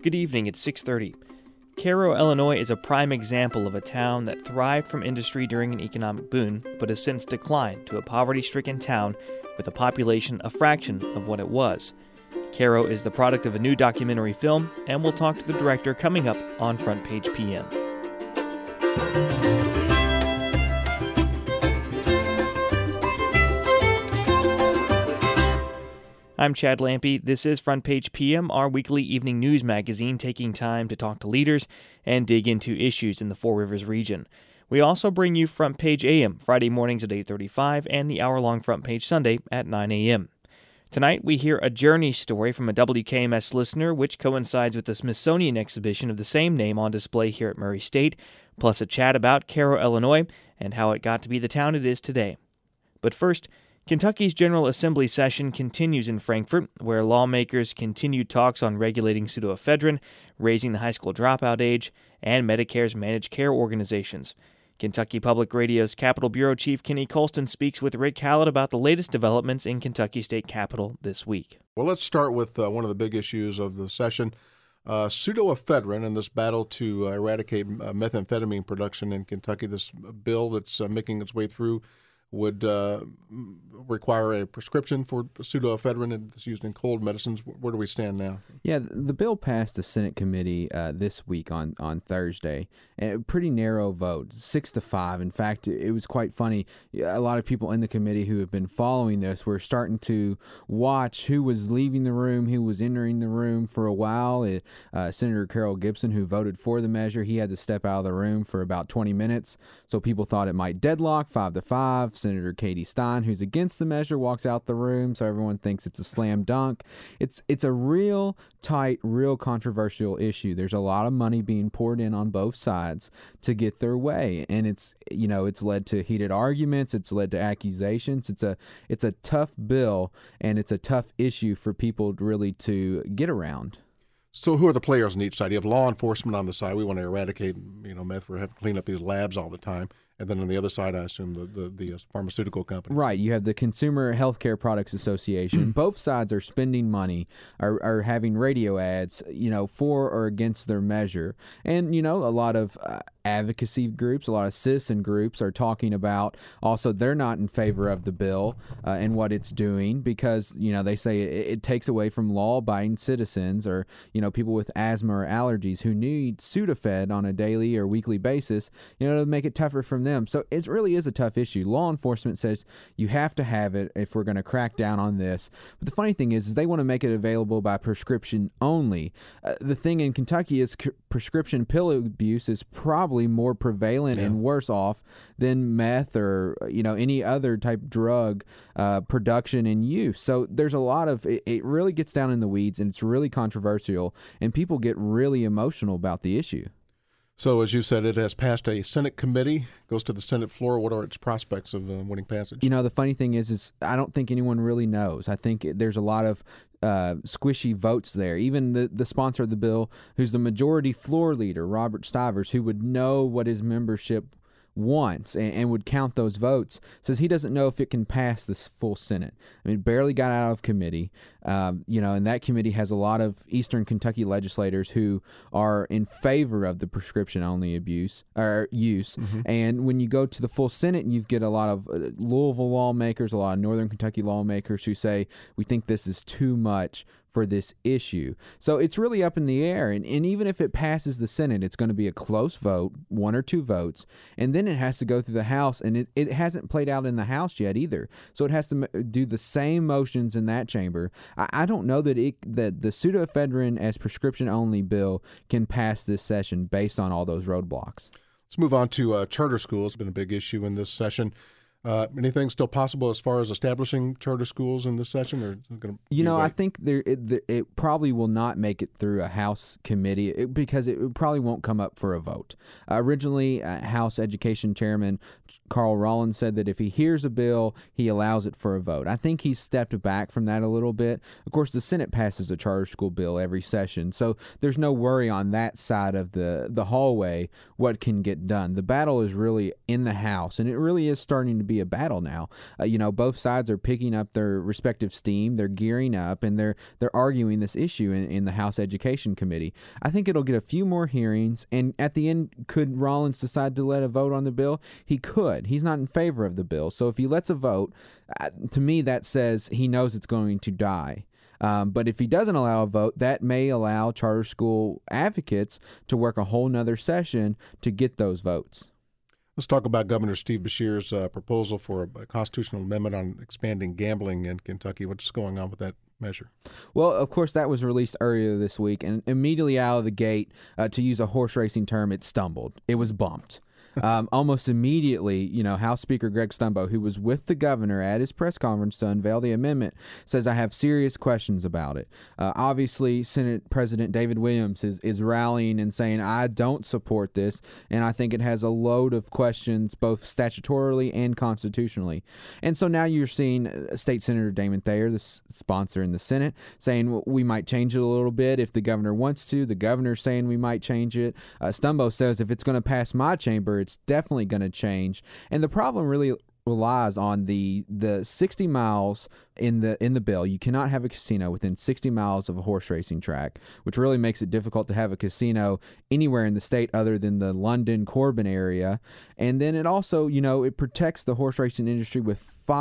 Good evening, it's 6:30. Cairo, Illinois is a prime example of a town that thrived from industry during an economic boom, but has since declined to a poverty-stricken town with a population a fraction of what it was. Cairo is the product of a new documentary film, and we'll talk to the director coming up on Front Page PM. I'm Chad Lampe. This is Front Page PM, our weekly evening news magazine taking time to talk to leaders and dig into issues in the Four Rivers region. We also bring you Front Page AM Friday mornings at 8:35 and the hour-long Front Page Sunday at 9 a.m. Tonight, we hear a journey story from a WKMS listener, which coincides with the Smithsonian exhibition of the same name on display here at Murray State, plus a chat about Cairo, Illinois, and how it got to be the town it is today. But first, Kentucky's General Assembly session continues in Frankfort, where lawmakers continue talks on regulating pseudoephedrine, raising the high school dropout age, and Medicare's managed care organizations. Kentucky Public Radio's Capitol Bureau Chief Kenny Colston speaks with Rick Hallett about the latest developments in Kentucky State Capitol this week. Well, let's start with one of the big issues of the session, pseudoephedrine and this battle to eradicate methamphetamine production in Kentucky. This bill that's making its way through would require a prescription for pseudoephedrine, and it's used in cold medicines. Where do we stand now? Yeah, the bill passed the Senate committee this week on Thursday, and a pretty narrow vote, 6-5. In fact, it was quite funny. A lot of people in the committee who have been following this were starting to watch who was leaving the room, who was entering the room for a while. Senator Carol Gibson, who voted for the measure, he had to step out of the room for about 20 minutes, so people thought it might deadlock 5-5. Senator Katie Stein, who's against the measure, walks out the room, so everyone thinks it's a slam dunk. It's a real tight, real controversial issue. There's a lot of money being poured in on both sides to get their way, and it's led to heated arguments. It's led to accusations. It's a tough bill, and it's a tough issue for people really to get around. So who are the players on each side? You have law enforcement on the side. We want to eradicate, meth. We have to clean up these labs all the time. And then on the other side, I assume the pharmaceutical companies. Right. You have the Consumer Healthcare Products Association. Both sides are spending money, are having radio ads, for or against their measure. And, a lot of advocacy groups, a lot of citizen groups are talking about also they're not in favor of the bill and what it's doing because, they say it takes away from law-abiding citizens or, people with asthma or allergies who need Sudafed on a daily or weekly basis, to make it tougher for them. So it really is a tough issue. Law enforcement says you have to have it if we're going to crack down on this. But the funny thing is they want to make it available by prescription only. The thing in Kentucky is prescription pill abuse is probably more prevalent and worse off than meth or any other type drug production and use. So there's a lot of it really gets down in the weeds, and it's really controversial, and people get really emotional about the issue. So, as you said, it has passed a Senate committee, goes to the Senate floor. What are its prospects of winning passage? The funny thing is I don't think anyone really knows. I think there's a lot of squishy votes there. Even the sponsor of the bill, who's the majority floor leader, Robert Stivers, who would know what his membership wants and would count those votes, says he doesn't know if it can pass this full Senate. I mean, it barely got out of committee, and that committee has a lot of Eastern Kentucky legislators who are in favor of the prescription-only use. Mm-hmm. And when you go to the full Senate, you get a lot of Louisville lawmakers, a lot of Northern Kentucky lawmakers who say, we think this is too much for this issue. So it's really up in the air. And even if it passes the Senate, it's going to be a close vote, 1 or 2 votes, and then it has to go through the House, and it hasn't played out in the House yet either. So it has to do the same motions in that chamber. I don't know that that the pseudoephedrine as prescription-only bill can pass this session based on all those roadblocks. Let's move on to charter schools. It's been a big issue in this session. Anything still possible as far as establishing charter schools in this session? Or is it gonna I think it probably will not make it through a House committee because it probably won't come up for a vote. Originally, House Education Chairman Carl Rollins said that if he hears a bill, he allows it for a vote. I think he's stepped back from that a little bit. Of course, the Senate passes a charter school bill every session, so there's no worry on that side of the hallway what can get done. The battle is really in the House, and it really is starting to be be a battle now. Both sides are picking up their respective steam. They're gearing up, and they're arguing this issue in the House Education Committee. I think it'll get a few more hearings, and at the end, could Rollins decide to let a vote on the bill? He could. He's not in favor of the bill. So if he lets a vote, to me, that says he knows it's going to die. But if he doesn't allow a vote, that may allow charter school advocates to work a whole nother session to get those votes. Let's talk about Governor Steve Beshear's proposal for a constitutional amendment on expanding gambling in Kentucky. What's going on with that measure? Well, of course, that was released earlier this week, and immediately out of the gate, to use a horse racing term, it stumbled. It was bumped. Almost immediately, House Speaker Greg Stumbo, who was with the governor at his press conference to unveil the amendment, says, I have serious questions about it. Obviously, Senate President David Williams is rallying and saying, I don't support this, and I think it has a load of questions, both statutorily and constitutionally. And so now you're seeing State Senator Damon Thayer, the sponsor in the Senate, saying we might change it a little bit if the governor wants to. The governor's saying we might change it. Stumbo says if it's going to pass my chamber, it's definitely going to change. And the problem really relies on the 60 miles in the bill. You cannot have a casino within 60 miles of a horse racing track, which really makes it difficult to have a casino anywhere in the state other than the London Corbin area. And then it also, it protects the horse racing industry with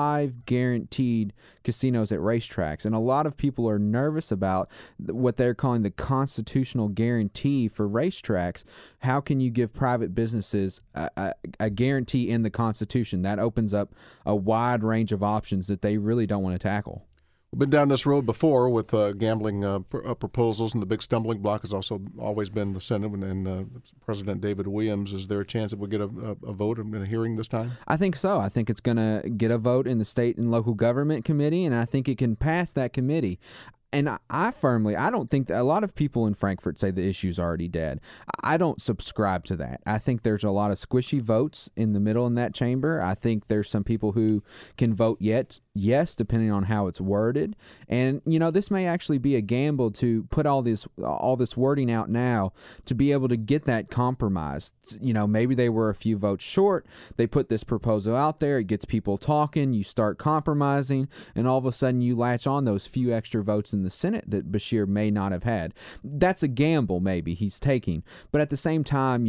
5 guaranteed casinos at racetracks. And a lot of people are nervous about what they're calling the constitutional guarantee for racetracks. How can you give private businesses a guarantee in the Constitution? That opens up a wide range of options that they really don't want to tackle. We've been down this road before with gambling proposals, and the big stumbling block has also always been the Senate and President David Williams. Is there a chance that we'll get a vote in a hearing this time? I think so. I think it's going to get a vote in the State and Local Government Committee, and I think it can pass that committee. And I don't think that a lot of people in Frankfort say the issue's already dead. I don't subscribe to that. I think there's a lot of squishy votes in the middle in that chamber. I think there's some people who can vote yes, depending on how it's worded. And, this may actually be a gamble to put all this wording out now to be able to get that compromise. Maybe they were a few votes short. They put this proposal out there. It gets people talking. You start compromising. And all of a sudden you latch on those few extra votes in the Senate that Beshear may not have had. That's a gamble maybe he's taking. But at the same time,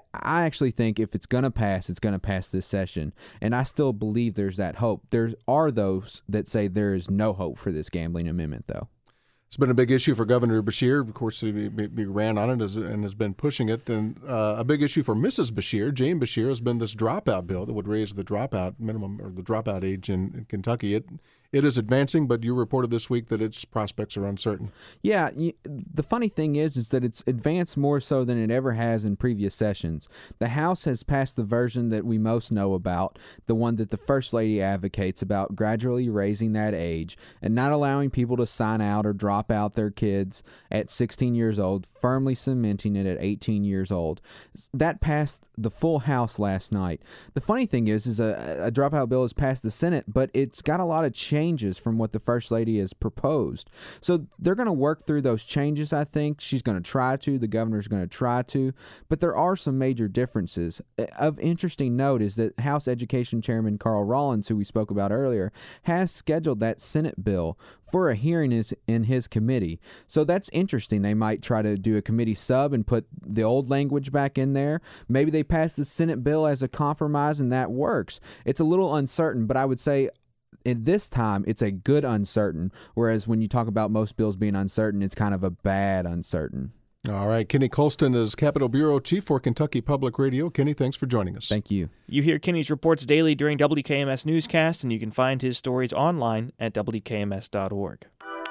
I actually think if it's going to pass, it's going to pass this session. And I still believe there's that hope. There are those that say there is no hope for this gambling amendment, though. It's been a big issue for Governor Beshear. Of course, he ran on it and has been pushing it. And a big issue for Mrs. Beshear, Jane Beshear, has been this dropout bill that would raise the dropout minimum or the dropout age in Kentucky. It is advancing, but you reported this week that its prospects are uncertain. Yeah, the funny thing is that it's advanced more so than it ever has in previous sessions. The House has passed the version that we most know about, the one that the First Lady advocates about gradually raising that age and not allowing people to sign out or drop out their kids at 16 years old, firmly cementing it at 18 years old. That passed the full House last night. The funny thing is a dropout bill has passed the Senate, but it's got a lot of changes from what the First Lady has proposed. So they're going to work through those changes, I think. She's going to try to. The governor's going to try to. But there are some major differences. Of interesting note is that House Education Chairman Carl Rollins, who we spoke about earlier, has scheduled that Senate bill for a hearing in his committee. So that's interesting. They might try to do a committee sub and put the old language back in there. Maybe they pass the Senate bill as a compromise and that works. It's a little uncertain, but I would say in this time, it's a good uncertain, whereas when you talk about most bills being uncertain, it's kind of a bad uncertain. All right. Kenny Colston is Capitol Bureau Chief for Kentucky Public Radio. Kenny, thanks for joining us. Thank you. You hear Kenny's reports daily during WKMS Newscast, and you can find his stories online at WKMS.org.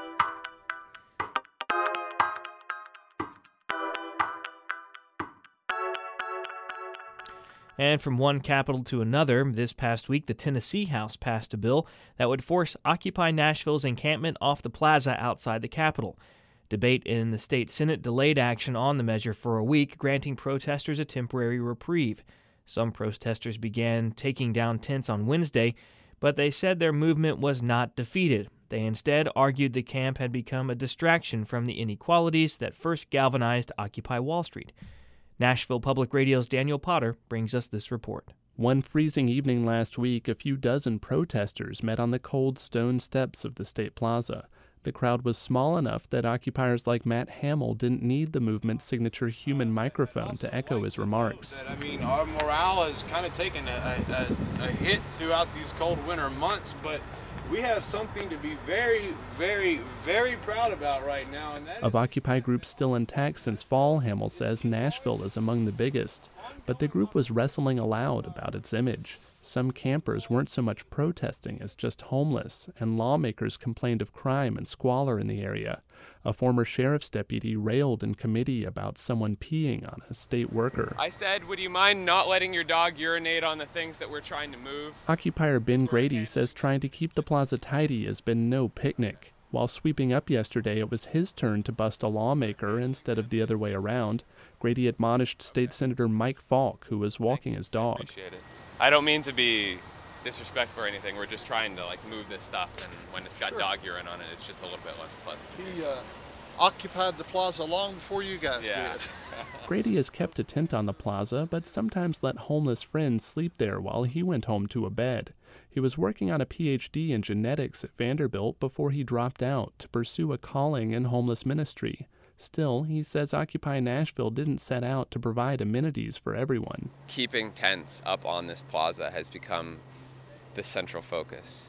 And from one capital to another, this past week, the Tennessee House passed a bill that would force Occupy Nashville's encampment off the plaza outside the Capitol. Debate in the state Senate delayed action on the measure for a week, granting protesters a temporary reprieve. Some protesters began taking down tents on Wednesday, but they said their movement was not defeated. They instead argued the camp had become a distraction from the inequalities that first galvanized Occupy Wall Street. Nashville Public Radio's Daniel Potter brings us this report. One freezing evening last week, a few dozen protesters met on the cold stone steps of the State Plaza. The crowd was small enough that occupiers like Matt Hamill didn't need the movement's signature human microphone to echo his remarks. I mean, our morale has kind of taken a hit throughout these cold winter months, but we have something to be very, very, very proud about right now. And that of Occupy groups still intact since fall, Hamill says Nashville is among the biggest. But the group was wrestling aloud about its image. Some campers weren't so much protesting as just homeless, and lawmakers complained of crime and squalor in the area. A former sheriff's deputy railed in committee about someone peeing on a state worker. I said, would you mind not letting your dog urinate on the things that we're trying to move? Occupier Ben Grady says trying to keep the plaza tidy has been no picnic. While sweeping up yesterday, it was his turn to bust a lawmaker instead of the other way around. Grady admonished State Senator Mike Falk, who was walking his dog. Appreciate it. I don't mean to be disrespectful or anything. We're just trying to move this stuff, and when it's got dog urine on it, it's just a little bit less pleasant. He occupied the plaza long before you guys did. Grady has kept a tent on the plaza, but sometimes let homeless friends sleep there while he went home to a bed. He was working on a PhD in genetics at Vanderbilt before he dropped out to pursue a calling in homeless ministry. Still, he says Occupy Nashville didn't set out to provide amenities for everyone. Keeping tents up on this plaza has become the central focus,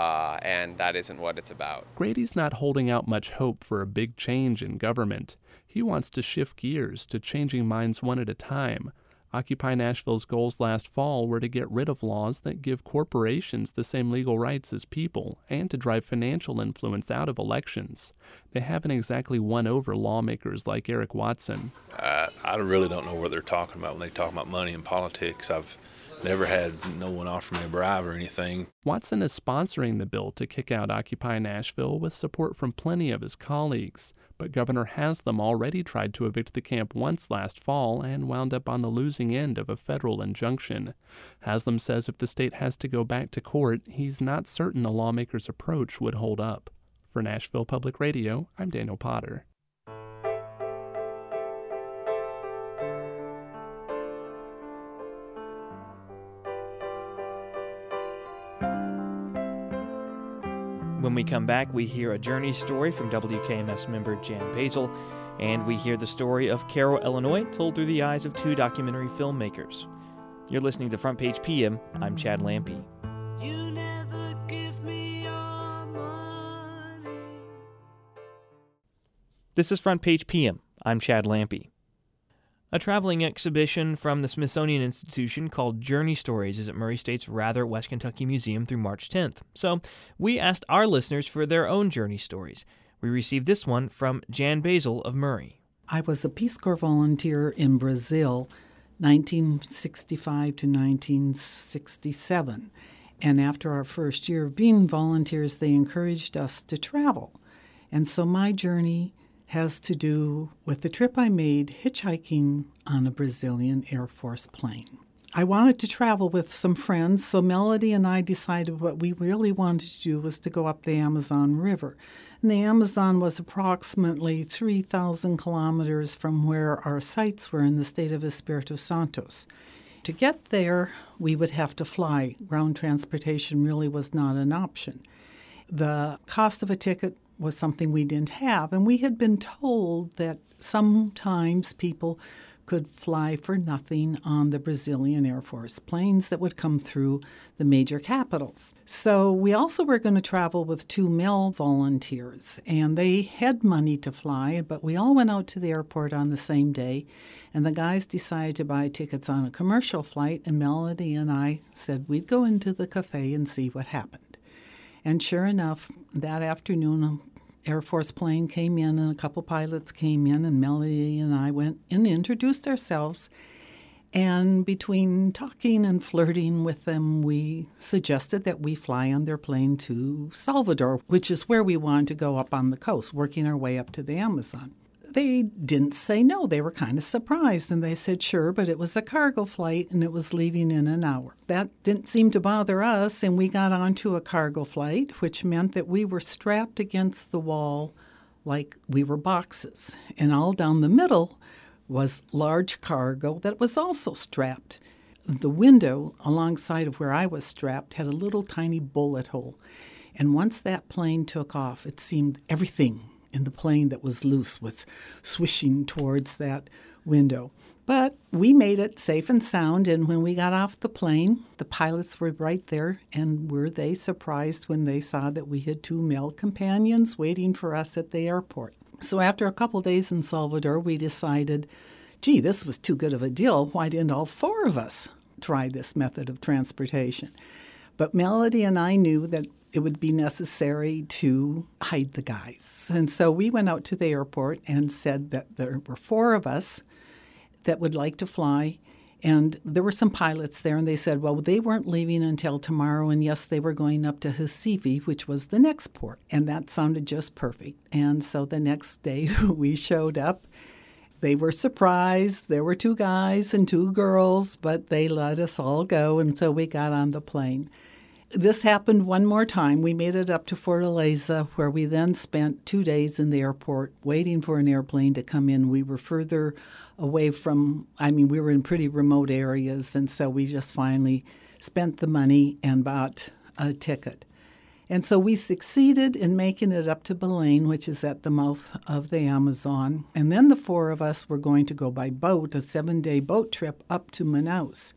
and that isn't what it's about. Grady's not holding out much hope for a big change in government. He wants to shift gears to changing minds one at a time. Occupy Nashville's goals last fall were to get rid of laws that give corporations the same legal rights as people and to drive financial influence out of elections. They haven't exactly won over lawmakers like Eric Watson. I really don't know what they're talking about when they talk about money and politics. I've never had no one offer me a bribe or anything. Watson is sponsoring the bill to kick out Occupy Nashville with support from plenty of his colleagues. But Governor Haslam already tried to evict the camp once last fall and wound up on the losing end of a federal injunction. Haslam says if the state has to go back to court, he's not certain the lawmakers' approach would hold up. For Nashville Public Radio, I'm Daniel Potter. When we come back, we hear a journey story from WKMS member Jan Basil, and we hear the story of Cairo, Illinois, told through the eyes of two documentary filmmakers. You're listening to Front Page PM. I'm Chad Lampe. You never give me your money. This is Front Page PM. I'm Chad Lampe. A traveling exhibition from the Smithsonian Institution called Journey Stories is at Murray State's Rather West Kentucky Museum through March 10th. So we asked our listeners for their own journey stories. We received this one from Jan Basil of Murray. I was a Peace Corps volunteer in Brazil, 1965 to 1967. And after our first year of being volunteers, they encouraged us to travel. And so my journey has to do with the trip I made hitchhiking on a Brazilian Air Force plane. I wanted to travel with some friends, so Melody and I decided what we really wanted to do was to go up the Amazon River. And the Amazon was approximately 3,000 kilometers from where our sites were in the state of Espírito Santo. To get there, we would have to fly. Ground transportation really was not an option. The cost of a ticket was something we didn't have, and we had been told that sometimes people could fly for nothing on the Brazilian Air Force planes that would come through the major capitals. So we also were going to travel with two male volunteers, and they had money to fly, but we all went out to the airport on the same day, and the guys decided to buy tickets on a commercial flight, and Melody and I said we'd go into the cafe and see what happened. And sure enough, that afternoon, an Air Force plane came in and a couple pilots came in, and Melody and I went and introduced ourselves. And between talking and flirting with them, we suggested that we fly on their plane to Salvador, which is where we wanted to go up on the coast, working our way up to the Amazon. They didn't say no. They were kind of surprised, and they said sure, but it was a cargo flight, and it was leaving in an hour. That didn't seem to bother us, and we got onto a cargo flight, which meant that we were strapped against the wall like we were boxes. And all down the middle was large cargo that was also strapped. the window alongside of where I was strapped had a little tiny bullet hole. And once that plane took off, it seemed everything in the plane that was loose was swishing towards that window. But we made it safe and sound, and when we got off the plane, the pilots were right there, and were they surprised when they saw that we had 2 male companions waiting for us at the airport. So after a couple days in Salvador, we decided, gee, this was too good of a deal. Why didn't all 4 of us try this method of transportation? But Melody and I knew that it would be necessary to hide the guys. And so we went out to the airport and said that there were 4 of us that would like to fly. And there were some pilots there, and they said, well, they weren't leaving until tomorrow, and yes, they were going up to Recife, which was the next port. And that sounded just perfect. And so the next day we showed up. They were surprised. There were 2 guys and 2 girls, but they let us all go, and so we got on the plane. This happened one more time. We made it up to Fortaleza, where we then spent 2 days in the airport waiting for an airplane to come in. We were further away from, we were in pretty remote areas, and so we just finally spent the money and bought a ticket. And so we succeeded in making it up to Belém, which is at the mouth of the Amazon. And then the 4 of us were going to go by boat, a 7-day boat trip up to Manaus.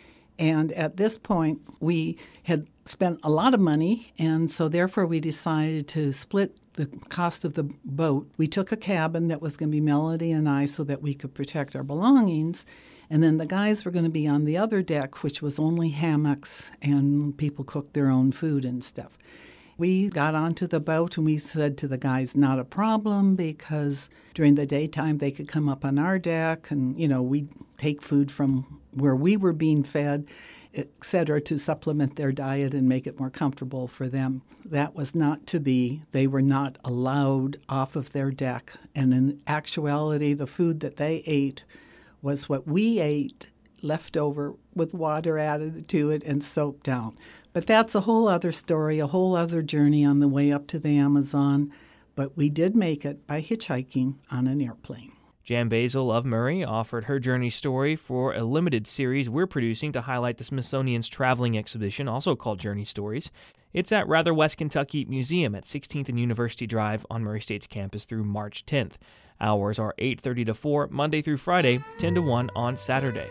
And at this point, we had spent a lot of money, and so therefore we decided to split the cost of the boat. We took a cabin that was going to be Melody and I so that we could protect our belongings, and then the guys were going to be on the other deck, which was only hammocks, and people cooked their own food and stuff. We got onto the boat, and we said to the guys, not a problem, because during the daytime they could come up on our deck, and, we'd take food from where we were being fed, et cetera, to supplement their diet and make it more comfortable for them. That was not to be. They were not allowed off of their deck. And in actuality, the food that they ate was what we ate, left over with water added to it and soaked down. But that's a whole other story, a whole other journey on the way up to the Amazon. But we did make it by hitchhiking on an airplane. Jan Basil of Murray offered her journey story for a limited series we're producing to highlight the Smithsonian's traveling exhibition, also called Journey Stories. It's at Rather West Kentucky Museum at 16th and University Drive on Murray State's campus through March 10th. Hours are 8:30 to 4, Monday through Friday, 10 to 1 on Saturday.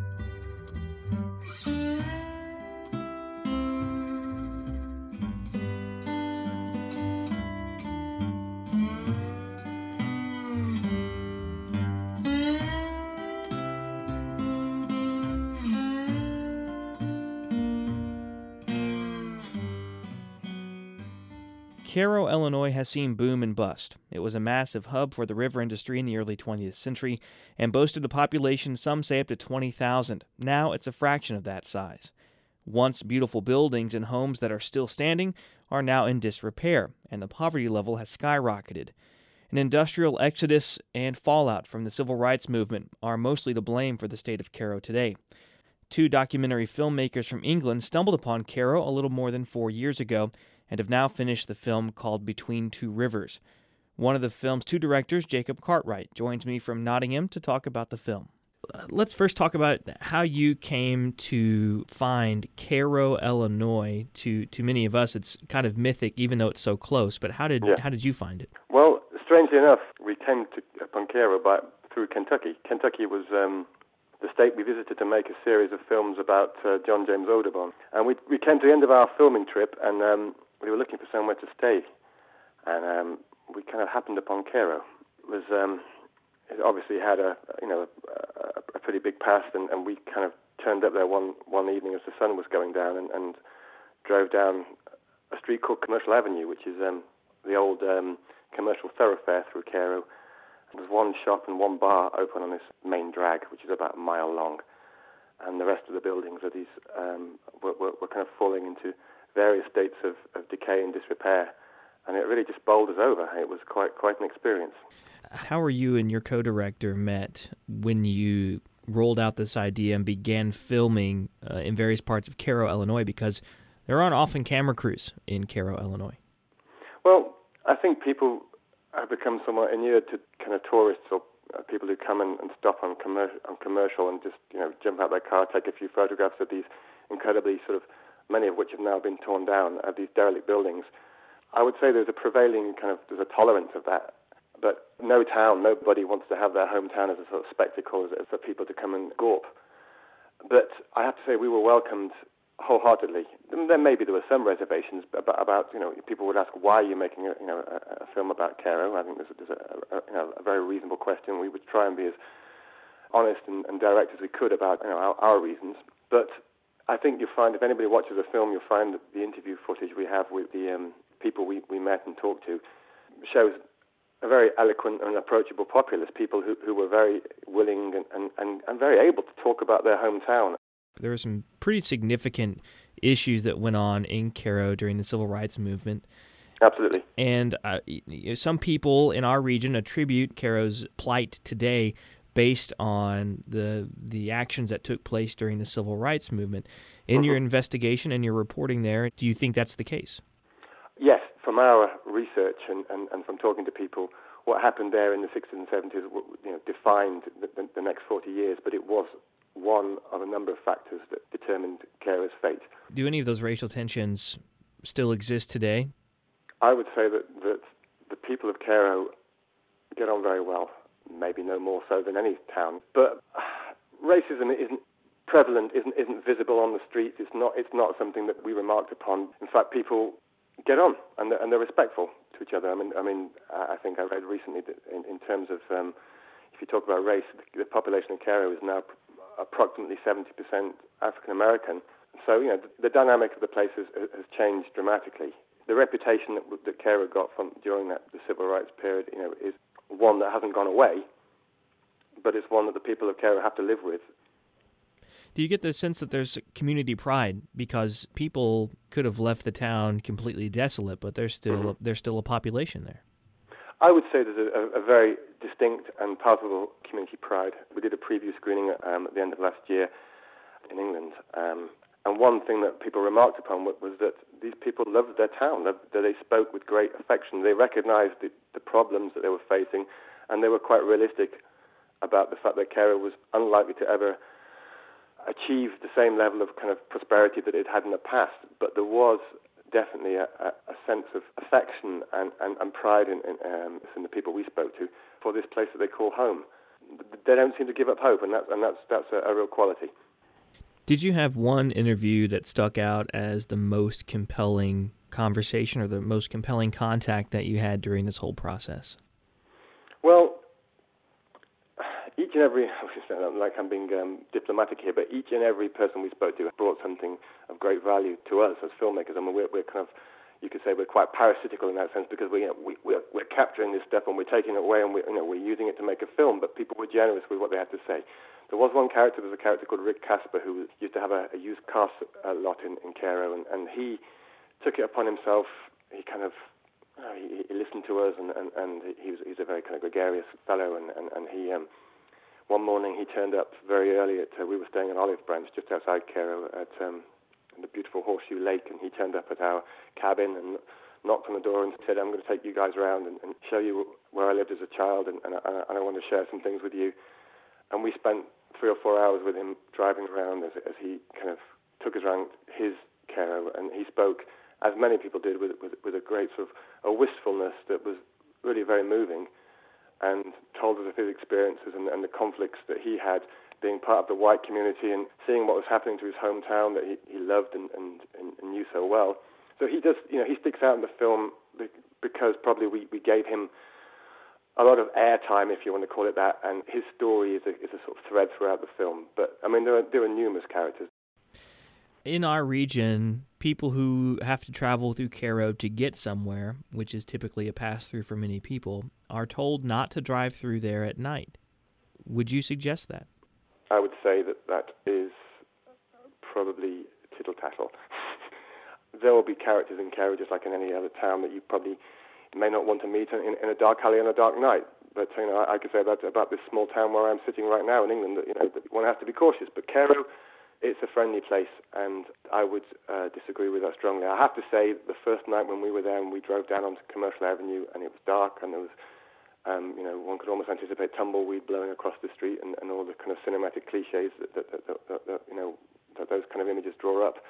Cairo, Illinois has seen boom and bust. It was a massive hub for the river industry in the early 20th century and boasted a population some say up to 20,000. Now it's a fraction of that size. Once beautiful buildings and homes that are still standing are now in disrepair, and the poverty level has skyrocketed. An industrial exodus and fallout from the civil rights movement are mostly to blame for the state of Cairo today. 2 documentary filmmakers from England stumbled upon Cairo a little more than 4 years ago and have now finished the film called Between Two Rivers. One of the film's 2 directors, Jacob Cartwright, joins me from Nottingham to talk about the film. Let's first talk about how you came to find Cairo, Illinois. To many of us, it's kind of mythic, even though it's so close. But how did you find it? Well, strangely enough, we came upon Cairo through Kentucky. Kentucky was the state we visited to make a series of films about John James Audubon. And we came to the end of our filming trip, and we were looking for somewhere to stay, and we kind of happened upon Cairo. It obviously had a pretty big past, and we kind of turned up there one evening as the sun was going down, and drove down a street called Commercial Avenue, which is the old commercial thoroughfare through Cairo. There was 1 shop and 1 bar open on this main drag, which is about a mile long, and the rest of the buildings are these were kind of falling into various states of decay and disrepair, and it really just bowled us over. It was quite an experience. How were you and your co-director met when you rolled out this idea and began filming in various parts of Cairo, Illinois, because there aren't often camera crews in Cairo, Illinois? Well, I think people have become somewhat inured to kind of tourists or people who come and stop on commercial and just jump out their car, take a few photographs of these incredibly sort of, many of which have now been torn down, of these derelict buildings. I would say there's a tolerance of that. But nobody wants to have their hometown as a sort of spectacle, as for people to come and gawp. But I have to say we were welcomed wholeheartedly. There were some reservations about people would ask, why are you making a film about Cairo? I think there's a very reasonable question. We would try and be as honest and direct as we could about our reasons. But I think you'll find, if anybody watches the film, you'll find that the interview footage we have with the people we met and talked to shows a very eloquent and approachable populace, people who were very willing and very able to talk about their hometown. There were some pretty significant issues that went on in Cairo during the civil rights movement. Absolutely. And some people in our region attribute Cairo's plight today based on the actions that took place during the civil rights movement. In your investigation and your reporting there, do you think that's the case? Yes, from our research and from talking to people, what happened there in the 60s and 70s defined the next 40 years, but it was one of a number of factors that determined Cairo's fate. Do any of those racial tensions still exist today? I would say that the people of Cairo get on very well, maybe no more so than any town. But racism isn't prevalent, isn't visible on the streets. It's not something that we remarked upon. In fact, people get on and they're respectful to each other. I think I read recently that in terms of if you talk about race, the population of Cairo is now approximately 70% African American. So the dynamic of the place has changed dramatically. The reputation that Cairo got from during the civil rights period, is one that hasn't gone away, but it's one that the people of Cairo have to live with. Do you get the sense that there's community pride because people could have left the town completely desolate, but there's still a population there? I would say there's a very distinct and palpable community pride. We did a preview screening at the end of last year in England, and one thing that people remarked upon was that these people loved their town, that they spoke with great affection. They recognized the problems that they were facing, and they were quite realistic about the fact that Cairo was unlikely to ever achieve the same level of kind of prosperity that it had in the past, but there was definitely a sense of affection and pride in the people we spoke to for this place that they call home. They don't seem to give up hope, and that's a real quality. Did you have one interview that stuck out as the most compelling conversation or the most compelling contact that you had during this whole process? Well, each and every, like I'm being diplomatic here, but each and every person we spoke to brought something of great value to us as filmmakers. We're kind of, you could say we're quite parasitical in that sense because we're capturing this stuff and we're taking it away and we're using it to make a film, but people were generous with what they had to say. There was one character, there's a character called Rick Casper who used to have a used car lot in Cairo, and he took it upon himself. He kind of, he listened to us and he's a very kind of gregarious fellow, and he, one morning he turned up very early we were staying at Olive Branch just outside Cairo at the beautiful Horseshoe Lake, and he turned up at our cabin and knocked on the door and said, I'm going to take you guys around and show you where I lived as a child, and I want to share some things with you. And we spent 3 or 4 hours with him driving around as he kind of took us around his Cairo, and he spoke, as many people did, with a great sort of a wistfulness that was really very moving, and told us of his experiences and the conflicts that he had being part of the white community and seeing what was happening to his hometown that he loved and knew so well. So he does, he sticks out in the film because probably we gave him a lot of airtime, if you want to call it that, and his story is a sort of thread throughout the film. But there are numerous characters. In our region, people who have to travel through Cairo to get somewhere, which is typically a pass-through for many people, are told not to drive through there at night. Would you suggest that? I would say that is probably tittle-tattle. There will be characters in Cairo, just like in any other town, that you probably may not want to meet in a dark alley on a dark night. But I could say that about this small town where I'm sitting right now in England, that one has to be cautious. But Cairo, it's a friendly place, and I would disagree with that strongly. I have to say, the first night when we were there and we drove down onto Commercial Avenue, and it was dark, and there was One could almost anticipate tumbleweed blowing across the street and all the kind of cinematic cliches that those kind of images draw up.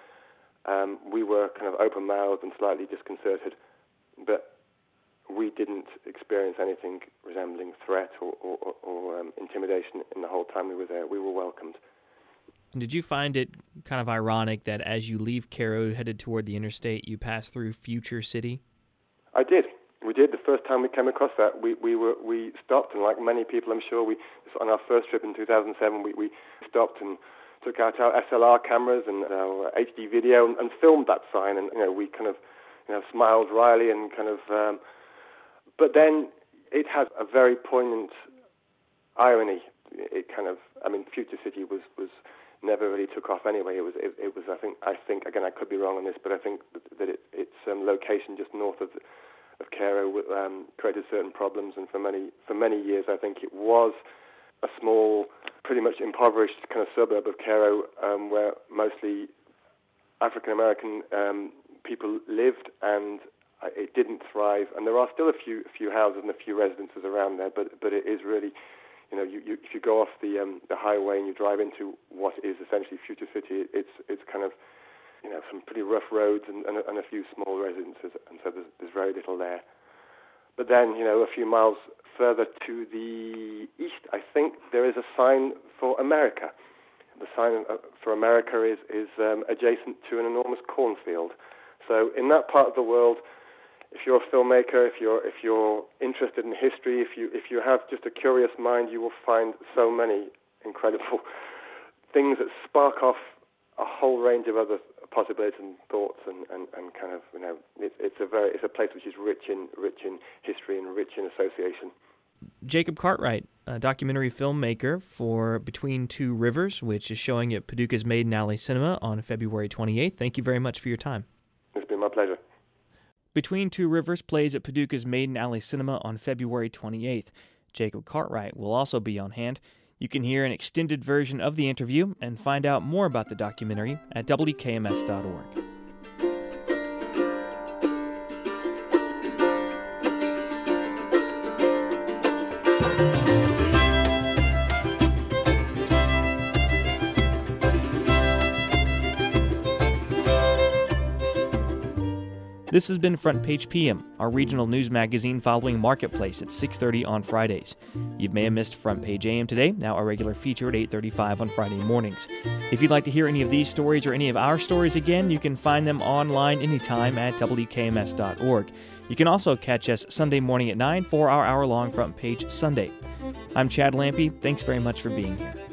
We were kind of open-mouthed and slightly disconcerted, but we didn't experience anything resembling threat or intimidation in the whole time we were there. We were welcomed. Did you find it kind of ironic that as you leave Cairo headed toward the interstate, you pass through Future City? I did. We did. The first time we came across that, we stopped, and like many people, I'm sure, on our first trip in 2007, we stopped and took out our SLR cameras and our HD video and filmed that sign, and we kind of smiled wryly and kind of. But then it has a very poignant irony. It kind of, Future City was never really took off anyway. It was I think again, I could be wrong on this, but I think that its location just north of Cairo created certain problems, and for many years I think it was a small, pretty much impoverished kind of suburb of Cairo where mostly African American people lived, and it didn't thrive. And there are still a few houses and a few residences around there, but it is really, if you go off the highway and you drive into what is essentially Future City, it's kind of some pretty rough roads and a few small residences, and so there's very little there. But then, a few miles further to the east, I think there is a sign for America. The sign for America is adjacent to an enormous cornfield. So in that part of the world, if you're a filmmaker, if you're interested in history, if you have just a curious mind, you will find so many incredible things that spark off a whole range of other possibilities and thoughts, and kind of it's a place which is rich in history and rich in association. Jacob Cartwright, a documentary filmmaker for Between Two Rivers, which is showing at Paducah's Maiden Alley Cinema on February 28th. Thank you very much for your time. It's been my pleasure. Between Two Rivers plays at Paducah's Maiden Alley Cinema on February 28th. Jacob Cartwright will also be on hand. You can hear an extended version of the interview and find out more about the documentary at WKMS.org. This has been Front Page PM, our regional news magazine following Marketplace at 6:30 on Fridays. You may have missed Front Page AM today, now a regular feature at 8:35 on Friday mornings. If you'd like to hear any of these stories or any of our stories again, you can find them online anytime at WKMS.org. You can also catch us Sunday morning at 9 for our hour-long Front Page Sunday. I'm Chad Lampe. Thanks very much for being here.